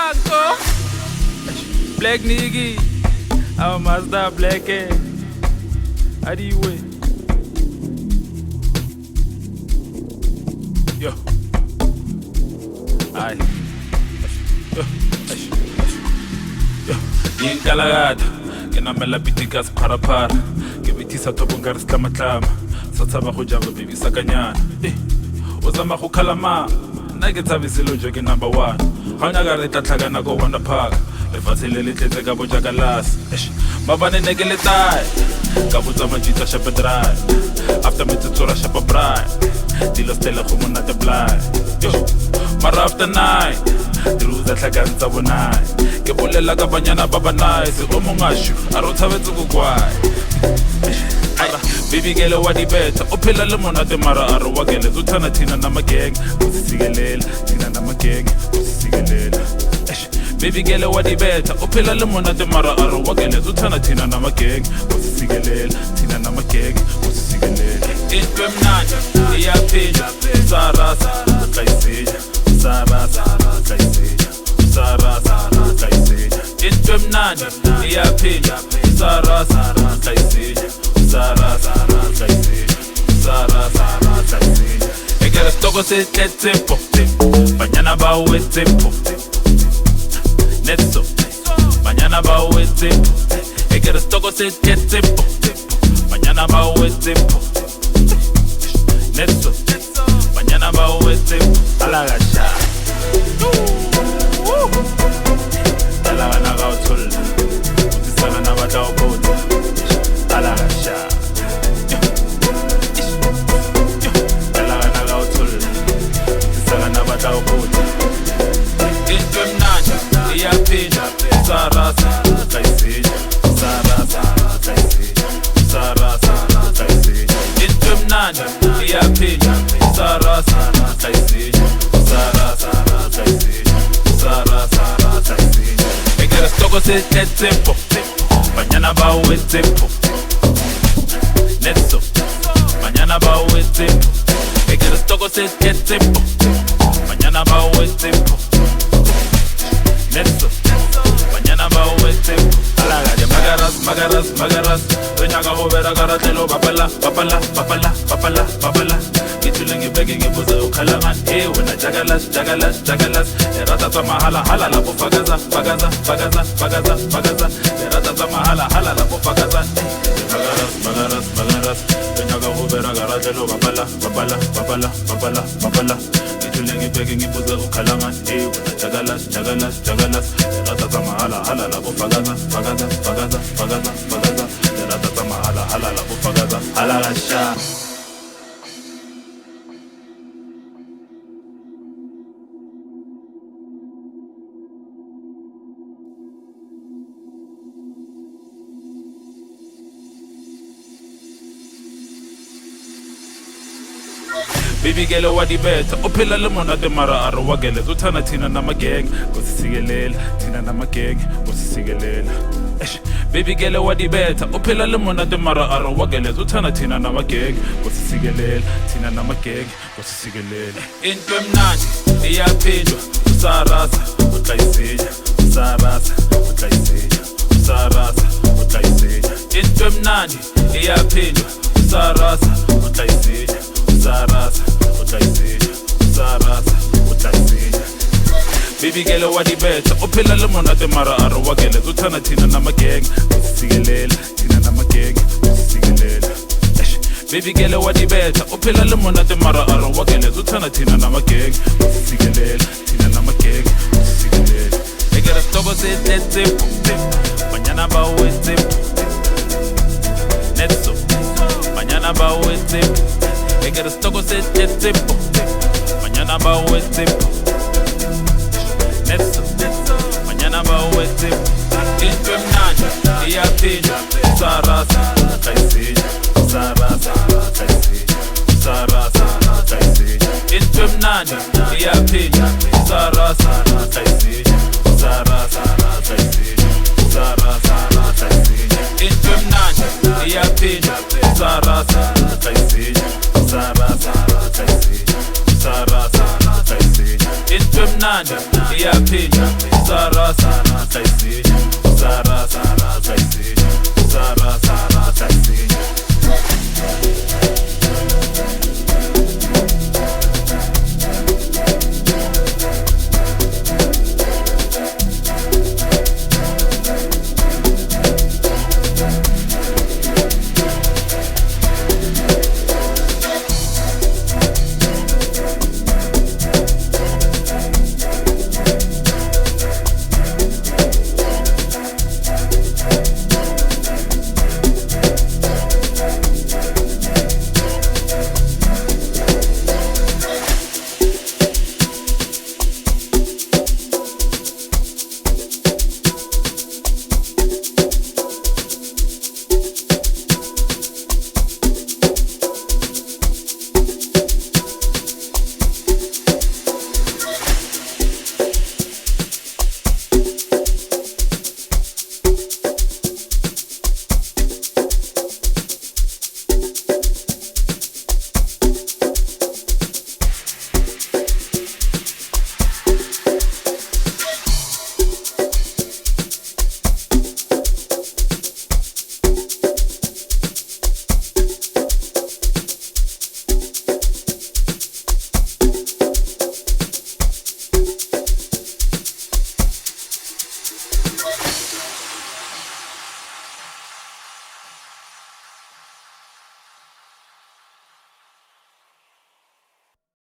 Marco, Black Niggy, our master Black. How do you win? Yo. Aye. Yo. Yinkalagada. Kenamela bitikas parapara. Kebitisa tobongari slamatlama. Satsaba go jaba baby sakanyana. Uzama go khalama. Na ke tsabiselo jo ke number 1. Ha nya ga re tlatlhakana go Wonder Park. Lefatshe le tletse ka bojakalasi. Mabane ne ke le tai. Ka botsa majita shepe dry. After me to tsora shepe bright. Dilo stella go mona the blind. Yo. Mara after night. Diruza tlhakantsa bonai. Ke bolela ka banyana ba ba nice. O mongashu a ro tshabetse go kwai. Baby girl wa di beta o phela le mona te mara a re wa gele zo thana thina na mageng o sisigelela thina na mageng o sisigelela. Baby girl wa di beta o phela le mona te mara a re wa gele zo thana thina na mageng o sisigelela thina na mageng o sisigelela. Into emnandi iyaphila sarasa tlaisenya sarasa tlaisenya sarasa tlaisenya. Into emnandi iyaphila sarasa tlaisenya sarasa tlaisenya sarasa tlaisenya. Egera stoko se tletsepo banyana ba wetsepo netso banyana ba wetsepo. Egera stoko se tletsepo banyana ba wetsepo netso banyana ba wetsepo. Alagasha alagana ga uthola utisana na batla o botsa alagasha alagana ga uthola utisana na batla o botsa. Into emnandi iyaphila sarasa tlaisenya sarasa tlaisenya sarasa tlaisenya. Into emnandi iyaphila sarasa tlaisenya sarasa tlaisenya sarasa tlaisenya. Egera stoko se tletsepo banyana ba wetsepo netso banyana ba wetsepo. Egera stoko se tletsepo banyana ba wetsepo netso banyana ba wetsepo. Alagade magaras renyaka go bera gara tlelo bapala itule ngibeke ngibuze ukhalama wena jagalas erata tsa mahala la bo fakaza erata tsa mahala la bo fakaza. Magaras renyaka go bera gara tlelo bapala itule ngibeke ngibuze ukhalama wena jagalas erata tsa mahala la bo fakaza erata tsa mahala la bo fakaza. Alagasha baby girl wa di beta o phela le mona te mara a re wa gele zo thana thina na mageng go sisigelela thina na mageng go sisigelela. Baby girl wa di beta o phela le mona te mara a re wa gele zo thana thina na mageng go sisigelela thina na mageng go sisigelela. Into emnandi iyaphilwa sarasa tlaisenya sarasa tlaisenya sarasa tlaisenya. Into emnandi iyaphilwa sarasa tlaisenya sarasa tlaisenya sarasa tlaisenya. Baby girl wa di beta o phela le mona te mara a re wa gele zo thana thina na mageng go sisigelela thina na mageng go sisigelela. Baby girl wa di beta o phela le mona te mara a re wa gele zo thana thina na mageng go sisigelela thina na mageng go sisigelela. Egera stoko se tletsepo banyana ba wetsepo netso banyana ba wetsepo. Egera stoko se tletsepo banyana ba wetsepo netso banyana ba wetsepo. Into emnandi iyaphila sarasa tlaisenya sarasa tlaisenya sarasa tlaisenya. Into emnandi iyaphila sarasa tlaisenya sarasa tlaisenya sarasa tlaisenya. Into emnandi iyaphila sarasa tlaisenya sarasa tlaisenya sarasa tlaisenya. Into emnandi mnandi iyaphinda Sara sayisinya Sara